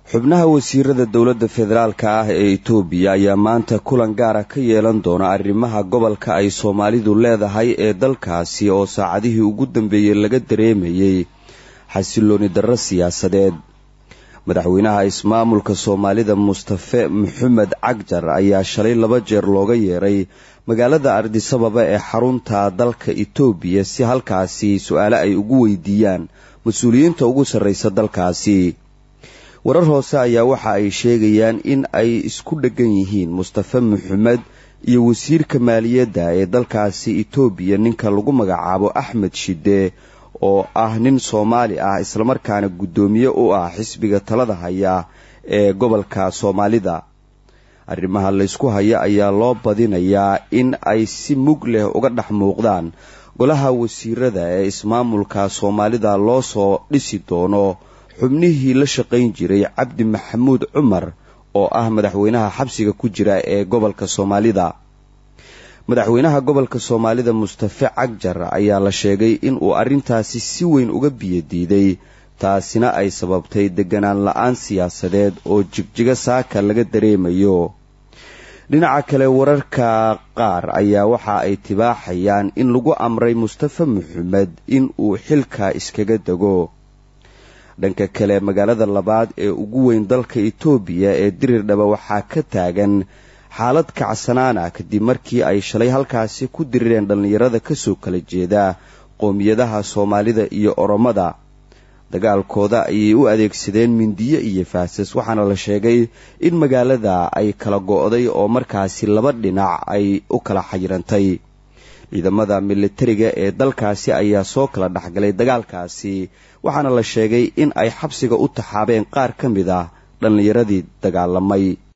xubnaha wasiirada dawladda federaalka ah ee Itoobiya ayaa maanta kulan gaar ah ka yeelan doona arrimaha gobolka ay Soomaalidu leedahay ee dalkaasi oo saacadihii ugu dambeeyay laga dareemayay xasilooni darro siyaasadeed. madaxweynaha ismaamulka Soomaalida Mustafa Maxamed Cagjar ayaa shalay 2 jeer looga yeeray magaalada Addis Ababa ee xarunta dalka Itoobiya si halkaasi su'aalo ay ugu weydiiyaan mas'uuliyiinta ugu sarreysa dalkaasi. warar hoose ayaa waxa ay sheegayaan in ay isku dhagan yihiin Mustafa Maxamed iyo wasiirka maaliyadda ee dalkaasi Itoobiya ninka lagu magacaabo Axmed Shide oo ah nin Soomaali ah isla markaana gudoomiye u ah xisbiga talada haya ee gobolka Soomaalida. arrimaha la isku haya ayaa loo badinayaa in ay si mug leh uga dhex muuqdaan golaha wasiirada ee ismaamulka Soomaalida loo soo dhisi doono xubnihii la shaqayn jiray Cabdi Maxamuud Cumar oo ah madaxweynaha xabsiga ku jira ee gobolka Soomaalida. madaxweynaha gobolka Soomaalida Mustafa Cagjar ayaa la sheegay in uu arintaasi si weyn uga biyadiiday, taasina ay sababtay deganaan la'aan siyaasadeed oo jigjiga saaka laga dareemayo. dhinaca kale wararka qaar ayaa waxa ay tibaaxayaan in lagu amray Mustafa Maxamed in uu xilka iskaga dago. dhanka kale magaalada labaad ee ugu weyn dalka Itoobiya ee Diriirdhaba waxaa ka taagan xaalad kacsanaan ah kadib markii ay shalay halkaasi ku dirireen dhalinyarada ka soo kala jeeda qoomiyadaha Soomaalida iyo Oromada. dagaalkooda ayay u adeegsadeen mindiyo iyo faasas, waxaana la sheegay in magaalada ay kala go'day oo markaasi 2 dhinac ay u kala xayirantay. ciidamada militariga ee dalkaasi ayaa soo kala dhaxgalay dagaalkaasi, waxaana la sheegay in ay xabsiga u taxaabeen qaar ka mid ah dhalinyaradii dagaalamay.